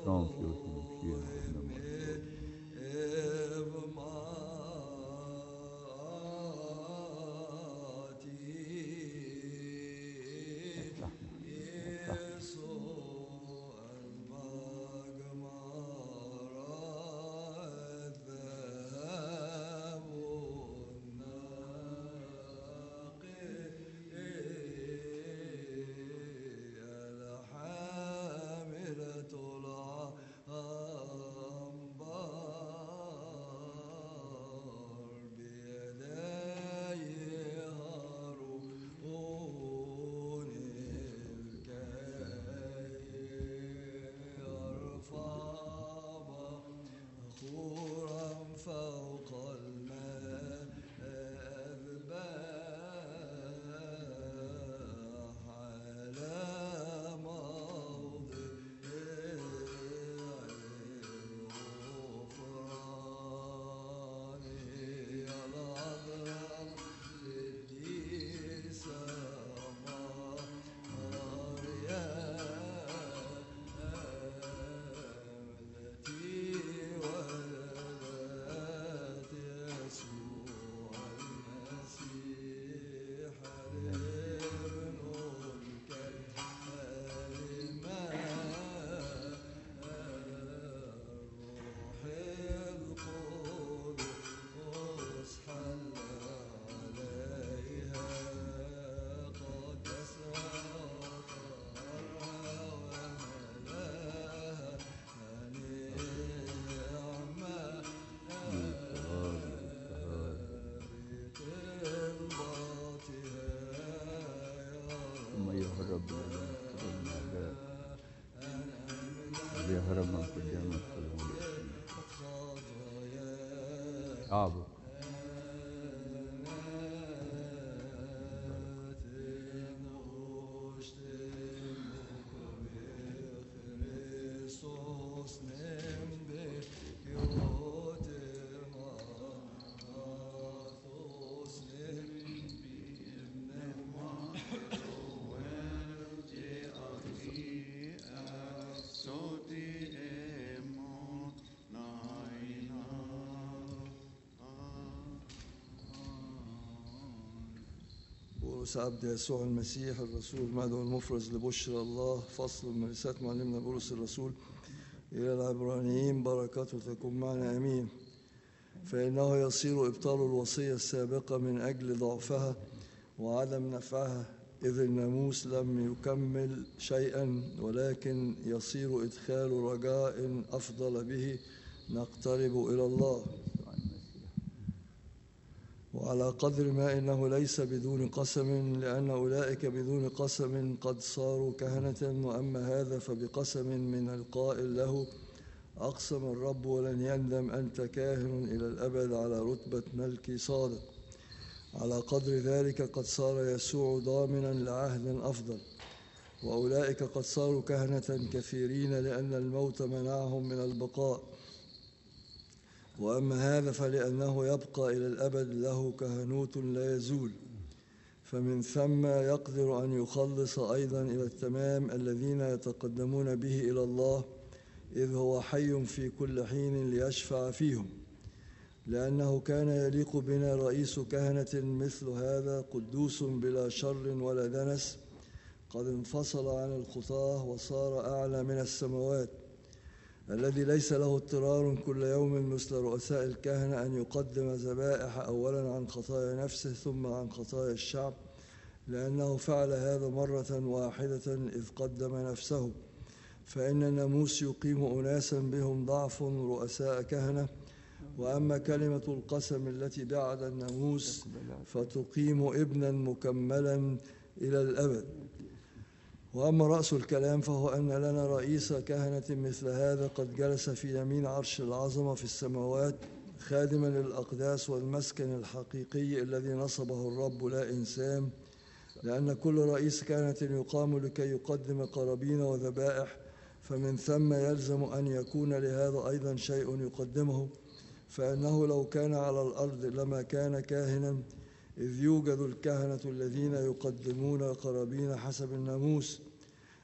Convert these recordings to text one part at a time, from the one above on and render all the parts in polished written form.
strong feels in the fear of the Lord. يهرب من قدامك أعبد عبد يسوع المسيح الرسول المدعو المفرز لبشرى الله. فصل من رسالة معلمنا بولس الرسول إلى العبرانيين، بركاته تكون معنا آمين. فإنه يصير إبطال الوصية السابقة من أجل ضعفها وعدم نفعها، إذ الناموس لم يكمل شيئا، ولكن يصير إدخال رجاء أفضل به نقترب إلى الله. وعلى قدر ما إنه ليس بدون قسم، لأن أولئك بدون قسم قد صاروا كهنة، وأما هذا فبقسم من القائل له: أقسم الرب ولن يندم، أنت كاهن إلى الأبد على رتبة ملكي صادق. على قدر ذلك قد صار يسوع ضامنا لعهد أفضل، وأولئك قد صاروا كهنة كثيرين لأن الموت منعهم من البقاء. وأما هذا فلأنه يبقى إلى الأبد له كهنوت لا يزول، فمن ثم يقدر أن يخلص أيضا إلى التمام الذين يتقدمون به إلى الله، إذ هو حي في كل حين ليشفع فيهم. لأنه كان يليق بنا رئيس كهنة مثل هذا، قدوس بلا شر ولا دنس، قد انفصل عن الخطاة وصار أعلى من السماوات، الذي ليس له اضطرار كل يوم مثل رؤساء الكهنة أن يقدم ذبائح أولا عن خطايا نفسه ثم عن خطايا الشعب، لأنه فعل هذا مرة واحدة إذ قدم نفسه. فإن الناموس يقيم أناسا بهم ضعف رؤساء كهنة، وأما كلمة القسم التي بعد الناموس فتقيم ابنا مكملا إلى الأبد. وأما رأس الكلام فهو أن لنا رئيس كهنة مثل هذا قد جلس في يمين عرش العظمة في السماوات، خادما للأقداس والمسكن الحقيقي الذي نصبه الرب لا إنسان. لأن كل رئيس كهنة يقام لكي يقدم قرابين وذبائح، فمن ثم يلزم أن يكون لهذا أيضا شيء يقدمه، فإنه لو كان على الأرض لما كان كاهنا، إذ يوجد الكهنة الذين يقدمون قرابين حسب الناموس،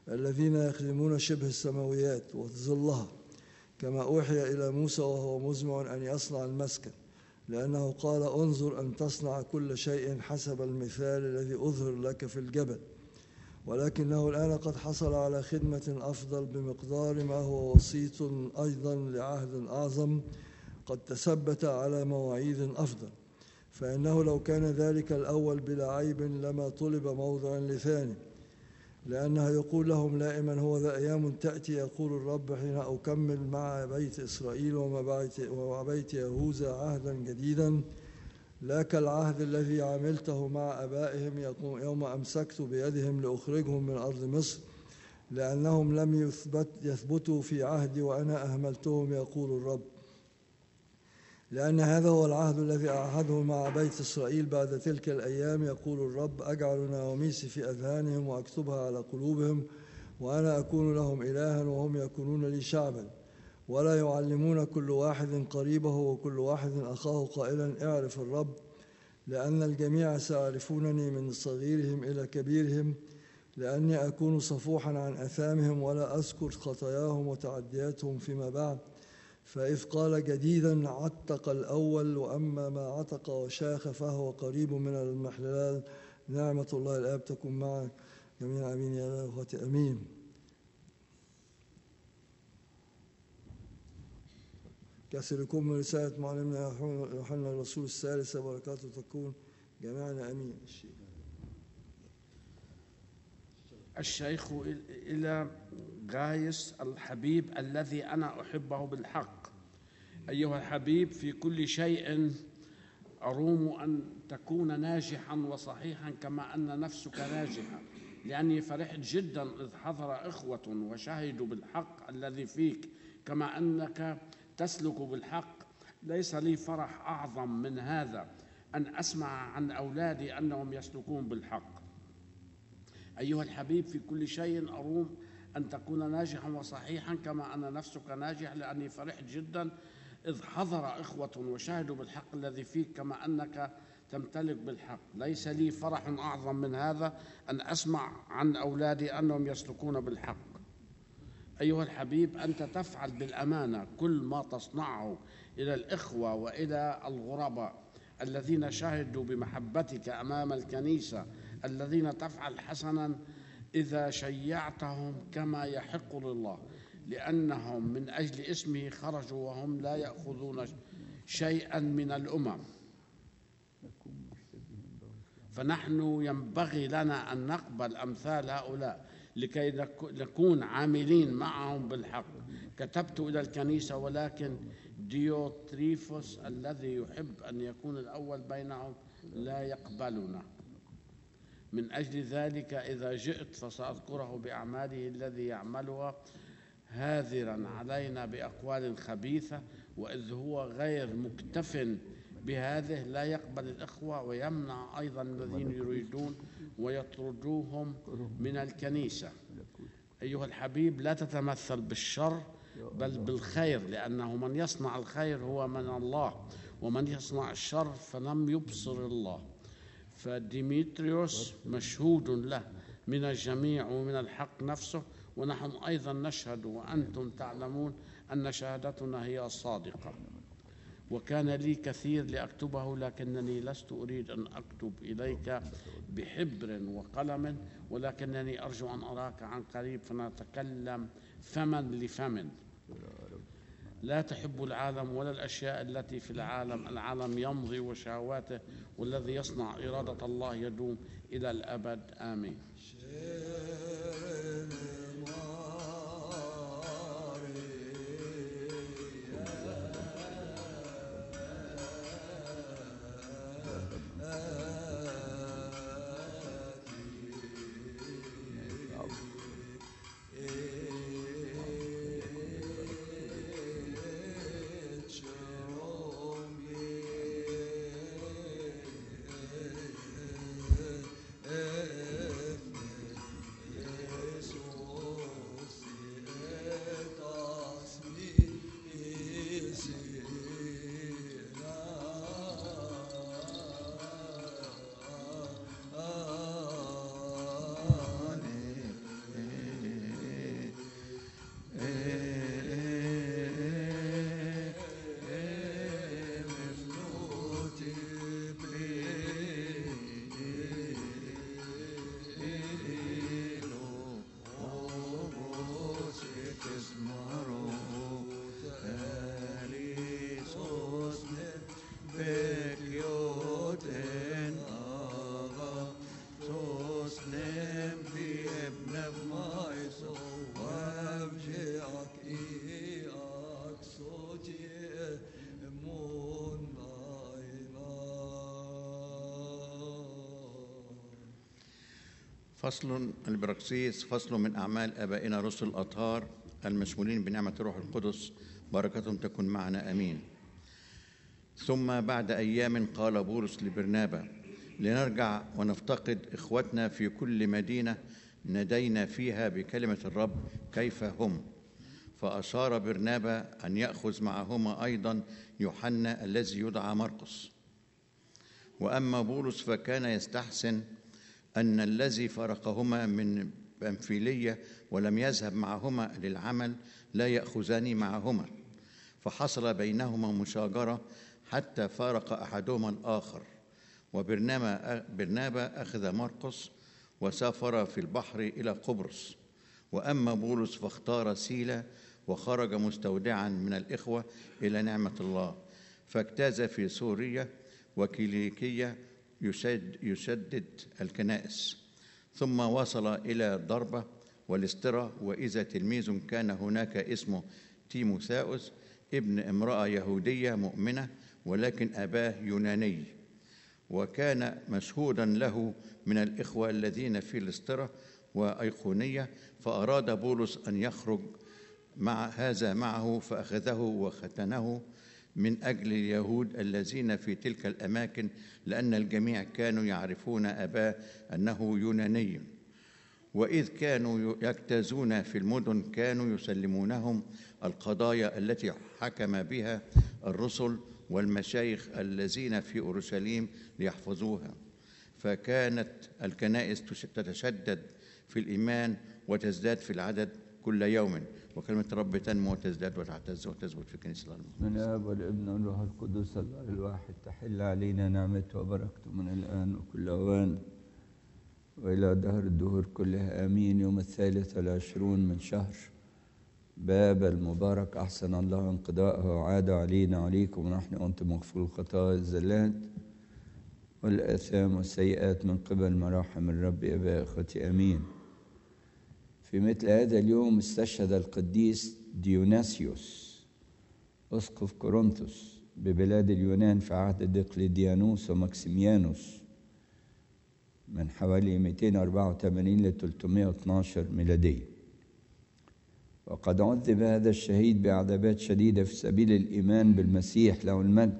الذين يخدمون شبه السماويات وظلها، كما أوحي إلى موسى وهو مزمع أن يصنع المسكن، لأنه قال: انظر أن تصنع كل شيء حسب المثال الذي أظهر لك في الجبل. ولكنه الآن قد حصل على خدمة أفضل بمقدار ما هو وسيط أيضا لعهد أعظم قد تثبت على مواعيد أفضل. فإنه لو كان ذلك الأول بلا عيب لما طلب موضع لثاني، لأنه يقول لهم لائما: هو ذا أيام تأتي يقول الرب حين أكمل مع بيت إسرائيل ومع بيت يهوذا عهدا جديدا، لا كالعهد الذي عملته مع آبائهم يوم أمسكت بيدهم لأخرجهم من أرض مصر، لأنهم لم يثبتوا في عهدي وأنا أهملتهم يقول الرب. لأن هذا هو العهد الذي أعهده مع بيت إسرائيل بعد تلك الأيام يقول الرب: أجعل نواميسي في أذهانهم وأكتبها على قلوبهم، وأنا أكون لهم إلها وهم يكونون لي شعبا. ولا يعلمون كل واحد قريبه وكل واحد أخاه قائلا: اعرف الرب، لأن الجميع سيعرفونني من صغيرهم إلى كبيرهم، لأني أكون صفوحا عن أثامهم ولا أذكر خطاياهم وتعدياتهم فيما بعد. فإذ قال جديدا عتق الأول، وأما ما عتق وشاخ فهو قريب من المحلال. نعمة الله الآب تكون مع جميع. آمين يا أخوتي. آمين. كسركم من رسالة معلمنا يوحنا الرسول الثالثة، بركاته تكون جميعنا. آمين. الشيخ إلى غايس الحبيب الذي أنا أحبه بالحق: أيها الحبيب، في كل شيء أروم أن تكون ناجحا وصحيحا كما أن نفسك ناجحة، لأني فرحت جدا إذ حضر إخوة وشهدوا بالحق الذي فيك كما أنك تسلك بالحق. ليس لي فرح أعظم من هذا أن أسمع عن أولادي أنهم يسلكون بالحق. أيها الحبيب، في كل شيء أروم أن تكون ناجحا وصحيحا كما أن نفسك ناجح، لأني فرحت جدا إذ حضر إخوة وشهدوا بالحق الذي فيك كما أنك تمتلك بالحق. ليس لي فرح أعظم من هذا أن أسمع عن أولادي أنهم يسلكون بالحق. أيها الحبيب، أنت تفعل بالأمانة كل ما تصنعه إلى الإخوة وإلى الغرباء الذين شهدوا بمحبتك أمام الكنيسة، الذين تفعل حسنا إذا شيعتهم كما يحق لله، لأنهم من أجل اسمه خرجوا وهم لا يأخذون شيئا من الأمم. فنحن ينبغي لنا أن نقبل أمثال هؤلاء لكي نكون عاملين معهم بالحق. كتبت إلى الكنيسة، ولكن ديوتريفوس الذي يحب أن يكون الأول بينهم لا يقبلنا. من أجل ذلك إذا جئت فسأذكره بأعماله الذي يعملها، هاذرا علينا بأقوال خبيثة، وإذ هو غير مكتف بهذه لا يقبل الإخوة ويمنع أيضا الذين يريدون ويطردوهم من الكنيسة. أيها الحبيب، لا تتمثل بالشر بل بالخير، لأنه من يصنع الخير هو من الله، ومن يصنع الشر فلم يبصر الله. فديمتريوس مشهود له من الجميع ومن الحق نفسه، ونحن أيضا نشهد وأنتم تعلمون أن شهادتنا هي الصادقة. وكان لي كثير لأكتبه، لكنني لست أريد أن أكتب إليك بحبر وقلم، ولكنني أرجو أن أراك عن قريب فنتكلم فما لفم. لا تحب العالم ولا الأشياء التي في العالم. العالم يمضي وشهواته، والذي يصنع إرادة الله يدوم إلى الأبد. آمين. فصل البراكسيس، فصل من أعمال آبائنا رسل الأطهار المشمولين بنعمة الروح القدس، بركتهم تكن معنا آمين. ثم بعد أيام قال بولس لبرنابا: لنرجع ونفتقد إخوتنا في كل مدينة نادينا فيها بكلمة الرب كيف هم. فأشار برنابا أن يأخذ معهما أيضا يوحنا الذي يدعى مرقس. وأما بولس فكان يستحسن أن الذي فرقهما من بنفيلية ولم يذهب معهما للعمل لا يأخذان معهما. فحصل بينهما مشاجرة حتى فارق أحدهما الآخر. وبرنابا أخذ مرقس وسافر في البحر إلى قبرص. وأما بولس فاختار سيلا وخرج مستودعا من الإخوة إلى نعمة الله، فاجتاز في سوريا وكيليكية يشدد الكنائس. ثم وصل إلى ضربة والاسترا، وإذا تلميذ كان هناك اسمه تيموثاوس ابن امرأة يهودية مؤمنة ولكن أباه يوناني، وكان مشهودا له من الإخوة الذين في الاسترا وأيقونية. فأراد بولس أن يخرج معه، فأخذه وختنه من أجل اليهود الذين في تلك الأماكن، لأن الجميع كانوا يعرفون أباه أنه يوناني. وإذ كانوا يجتازون في المدن كانوا يسلمونهم القضايا التي حكم بها الرسل والمشايخ الذين في أورشليم ليحفظوها. فكانت الكنائس تتشدد في الإيمان وتزداد في العدد كل يوم، وكلمة رب تنمو وتزداد وتعتز وتثبت في كنيسة الله. من الآب والابن والروح القدس الله الواحد، تحل علينا نعمته وبركته من الآن وكل أوان وإلى دهر الدهور كلها آمين. يوم 23 من شهر باب المبارك، أحسن الله انقضاءه وعاد علينا عليكم ونحن أنتم مغفور الخطايا الزلات والآثام والسيئات من قبل مراحم الرب أبا إخوتي آمين. في مثل هذا اليوم استشهد القديس ديوناسيوس أسقف كورنثوس ببلاد اليونان في عهد دقلديانوس ومكسيميانوس من حوالي 284 ل 312 ميلادية. وقد عذب هذا الشهيد بعذابات شديدة في سبيل الإيمان بالمسيح له المجد،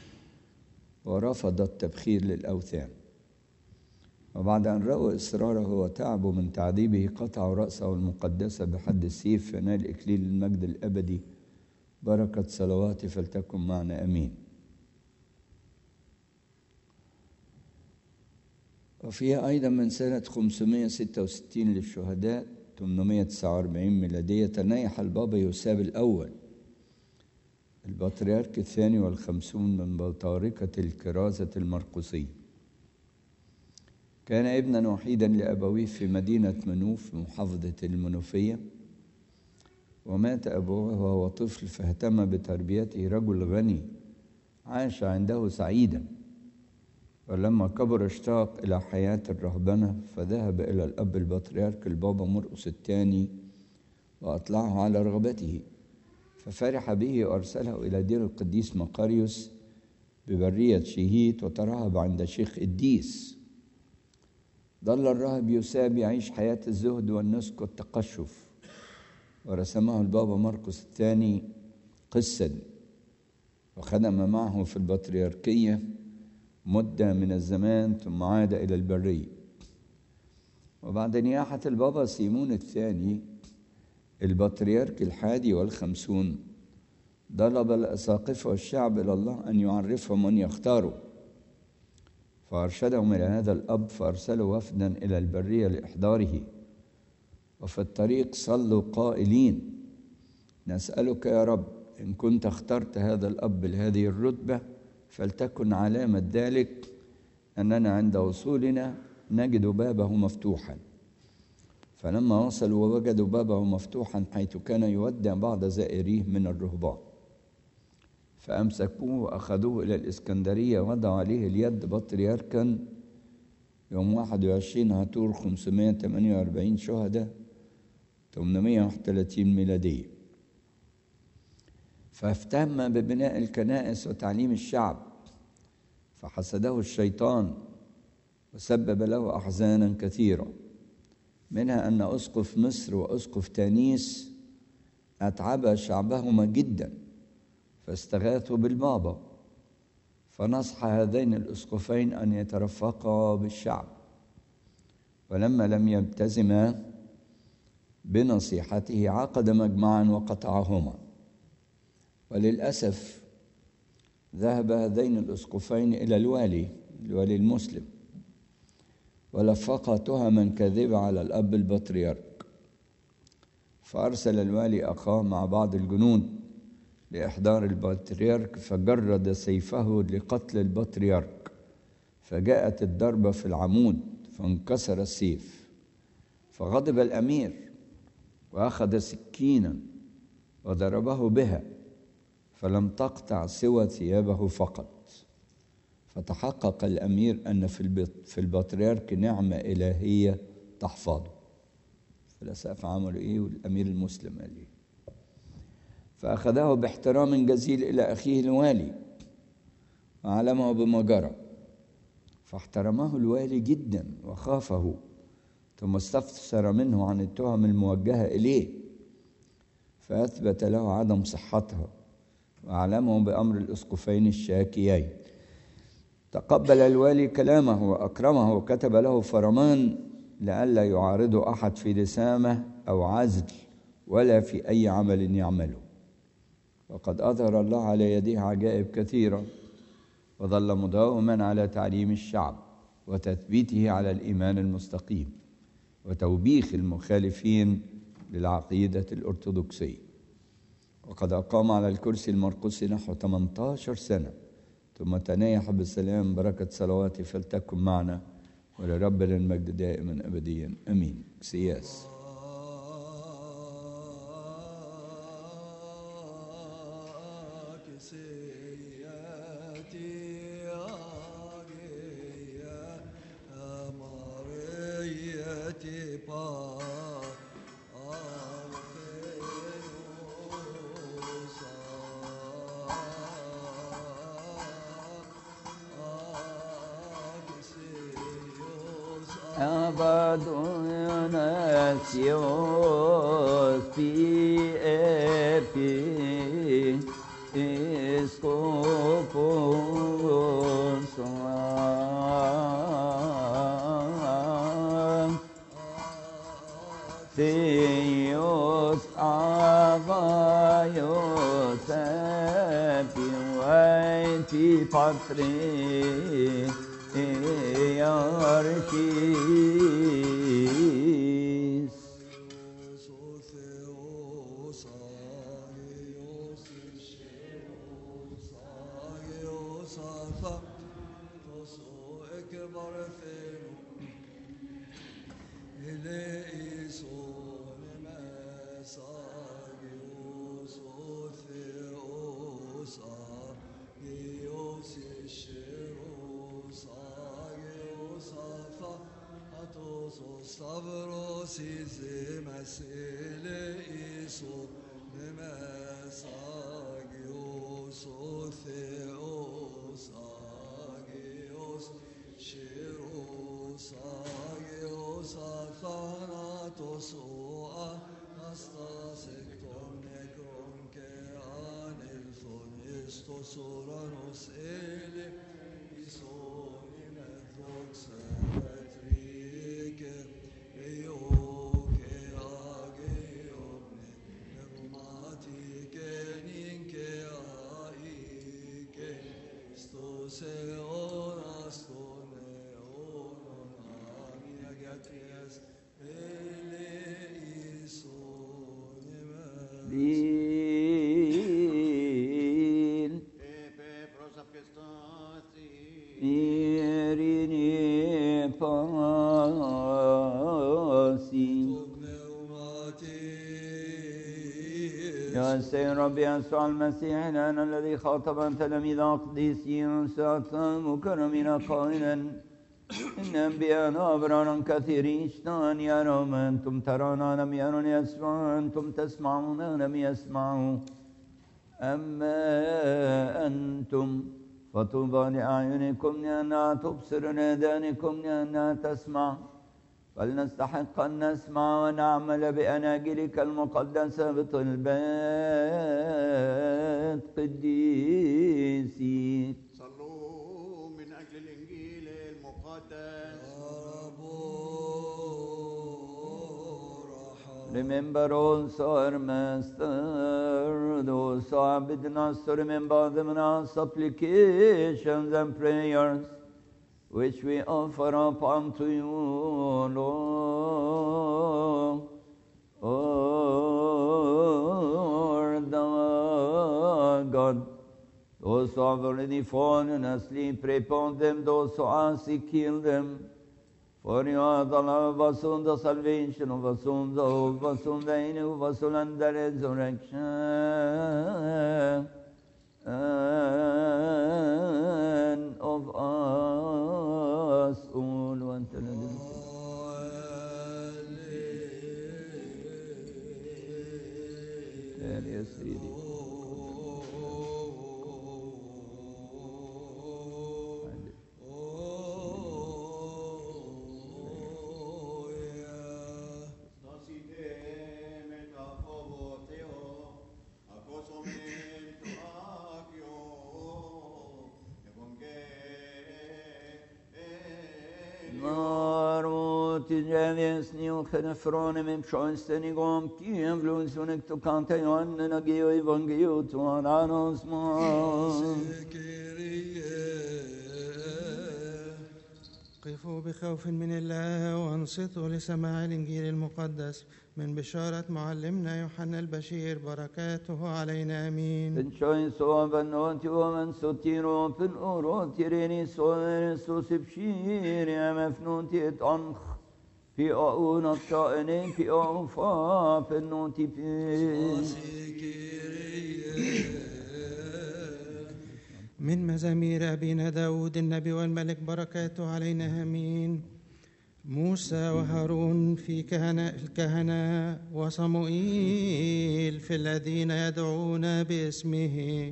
ورفض التبخير للأوثان. وبعد أن رأوا إصراره وتعبوا من تعذيبه قطعوا رأسه المقدسة بحد السيف، فنال إكليل المجد الأبدي. بركة صلواتي فلتكن معنا آمين. وفيها أيضا من سنة 566 للشهداء 849 ميلادية تنيح البابا يوساب الأول البطريرك الثاني والخمسون من بطاركة الكرازة المرقسية. كان ابنا وحيدا لأبويه في مدينة منوف محافظة المنوفية، ومات أبوه وهو طفل، فاهتم بتربيته رجل غني عاش عنده سعيدا. ولما كبر اشتاق إلى حياة الرهبنة، فذهب إلى الأب البطريرك البابا مرقس الثاني وأطلعه على رغبته، ففرح به وأرسله إلى دير القديس مقاريوس ببرية شيهيت، وترهب عند شيخ إديس. ظل الراهب يوساب يعيش حياة الزهد والنسك والتقشف، ورسمه البابا مرقس الثاني قسا، وخدم معه في البطريركية مدة من الزمان، ثم عاد إلى البرية. وبعد نياحة البابا سيمون الثاني البطريرك 51 طلب الأساقفة والشعب إلى الله أن يعرفهم من يختاروا، فأرشدهم إلى هذا الأب، فأرسلوا وفدا إلى البرية لإحضاره. وفي الطريق صلوا قائلين: نسألك يا رب إن كنت اخترت هذا الأب لهذه الرتبة، فلتكن علامة ذلك أننا عند وصولنا نجد بابه مفتوحا. فلما وصلوا ووجدوا بابه مفتوحا حيث كان يودع بعض زائريه من الرهبان، فأمسكوه وأخذوه إلى الإسكندرية، وضعوا عليه اليد بطريركا يوم 21 هاتور 548 شهداء 831 ميلادية. فاهتم ببناء الكنائس وتعليم الشعب، فحسده الشيطان وسبب له أحزانا كثيرة. منها أن أسقف مصر وأسقف تانيس أتعبا شعبهما جدا فاستغاثوا بالبابا، فنصح هذين الأسقفين أن يترفقا بالشعب، ولما لم يلتزما بنصيحته عقد مجمعا وقطعهما. وللأسف ذهب هذين الأسقفين إلى الوالي المسلم ولفقا تهما كاذبة على الأب البطريرك، فأرسل الوالي أخاه مع بعض الجنود لإحضار البطريرك، فجرد سيفه لقتل البطريرك، فجاءت الضربة في العمود فانكسر السيف، فغضب الأمير وأخذ سكينا وضربه بها، فلم تقطع سوى ثيابه فقط. فتحقق الأمير أن في البطريرك نعمة إلهية تحفظه. فالأسقف عملوا إيه والأمير المسلم قال إيه؟ فأخذه باحترام جزيل إلى أخيه الوالي وعلمه بما جرى، فاحترمه الوالي جدا وخافه، ثم استفسر منه عن التهم الموجهة إليه، فأثبت له عدم صحتها وأعلمه بأمر الأسقفين الشاكيين. تقبل الوالي كلامه وأكرمه، وكتب له فرمان لئلا يعارضه أحد في لسامة أو عزل ولا في أي عمل يعمله. وقد أظهر الله على يديه عجائب كثيرة، وظل مداوما على تعليم الشعب وتثبيته على الإيمان المستقيم وتوبيخ المخالفين للعقيدة الأرثوذكسية. وقد أقام على الكرسي المرقسي نحو 18 سنة، ثم تنايح بالسلام. بركة صلواتي فلتكن معنا، ولربنا المجد دائما أبديا أمين. سياس Dios pi episcopos Theos avaios epiueti patri earchis Stavros izemas eleiso nemes agios otheos agios shiros agios athanatos oa astas ekton nekron ke anelthon estos oranos ele ison imethos يا ربي يسوع المسيح لنا الذي خاطب تلاميذ قديسين ساتم مكرمين قائلا إن أنبياء أبرارا كثيرين اشتهان يرون أنتم ترون لم يرون يسمعون أنتم تسمعون لم يسمعوا أما أنتم فطوبى لأعينكم لأنها تبصر لآذانكم لأنها تسمع فلنستحق أن نسمع ونعمل بأناجيلك المقدسة بطلبات قديسيك. صلوا من أجل الإنجيل المقدس. Remember also our Master, those who have bidden us to remember them in our supplications and prayers, which we offer up unto you, Lord our God. Those who have already fallen asleep, pray upon them. Those who are sick, heal them. For you are the love of us, the salvation of us, the hope of us, the end of us, and the resurrection of us all. Tijelies new genefrone mem schoenstenigom kiem vlusunek to kante Johanna geo evangelium to ananos قفوا بخوف من الله وانصتوا لسماع الإنجيل المقدس من بشارة معلمنا يوحنا البشير بركاته علينا آمين. Penchoin sovan noti omen sotiro pen orotireni soen susipshiri amefnoti et anch pi auna taene pi aufa penoti pi. من مزامير أبينا داود النبي والملك بركاته علينا آمين. موسى وهارون في الكهنة وصموئيل في الذين يدعون باسمه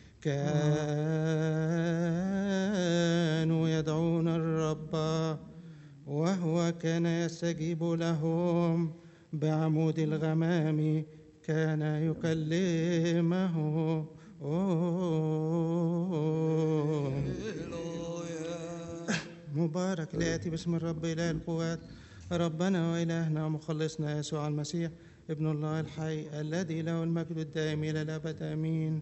كانوا يدعون الرب وهو كان يستجيب لهم بعمود الغمام كان يكلمه. مبارك الآتي باسم الرب إله القوات ربنا وإلهنا ومخلصنا يسوع المسيح ابن الله الحي الذي له المجد الدائم إلى الأبد آمين.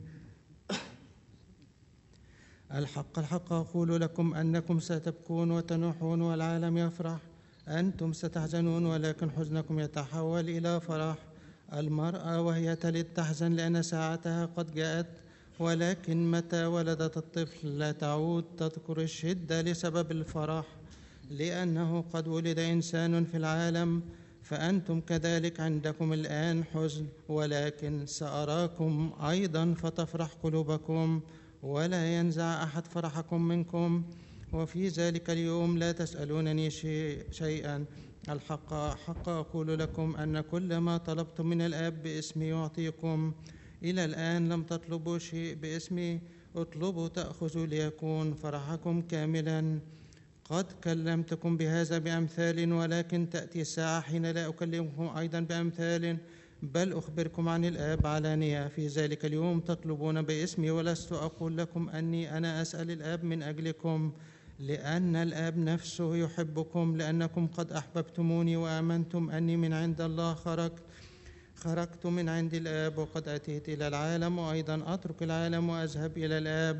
الحق الحق أقول لكم أنكم ستبكون وتنوحون والعالم يفرح. أنتم ستحزنون ولكن حزنكم يتحول إلى فرح. المرأة وهي تلد تحزن لأن ساعتها قد جاءت، ولكن متى ولدت الطفل لا تعود تذكر الشدة لسبب الفرح لأنه قد ولد إنسان في العالم. فأنتم كذلك عندكم الآن حزن، ولكن سأراكم أيضا فتفرح قلوبكم ولا ينزع أحد فرحكم منكم. وفي ذلك اليوم لا تسألونني شيئا. الحق حق أقول لكم أن كل ما طلبتم من الآب باسمي يعطيكم. إلى الآن لم تطلبوا شيء باسمي، اطلبوا تأخذوا ليكون فرحكم كاملا. قد كلمتكم بهذا بأمثال، ولكن تأتي الساعة حين لا أكلمكم أيضا بأمثال بل أخبركم عن الآب علانية. في ذلك اليوم تطلبون باسمي، ولست أقول لكم أني أنا أسأل الآب من أجلكم، لأن الآب نفسه يحبكم، لأنكم قد أحببتموني وآمنتم أني من عند الله خرجت من عند الآب وقد أتيت إلى العالم، وأيضا أترك العالم وأذهب إلى الآب.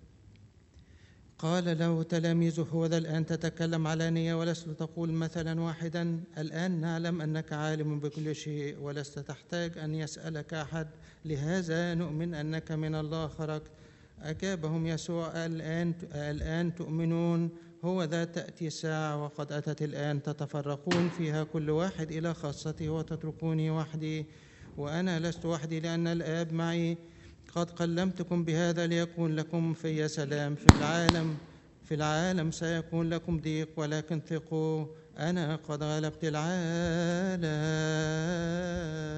قال له تلاميذه هوذا الآن تتكلم علانية ولست تقول مثلا واحدا. الآن نعلم أنك عالم بكل شيء ولست تحتاج أن يسألك أحد، لهذا نؤمن أنك من الله خرجت. أجابهم يسوع الآن تؤمنون؟ هوذا تأتي ساعة وقد أتت الآن تتفرقون فيها كل واحد إلى خاصته وتتركوني وحدي، وأنا لست وحدي لأن الآب معي. قد كلمتكم بهذا ليكون لكم في سلام. في العالم سيكون لكم ضيق، ولكن ثقوا أنا قد غلبت العالم.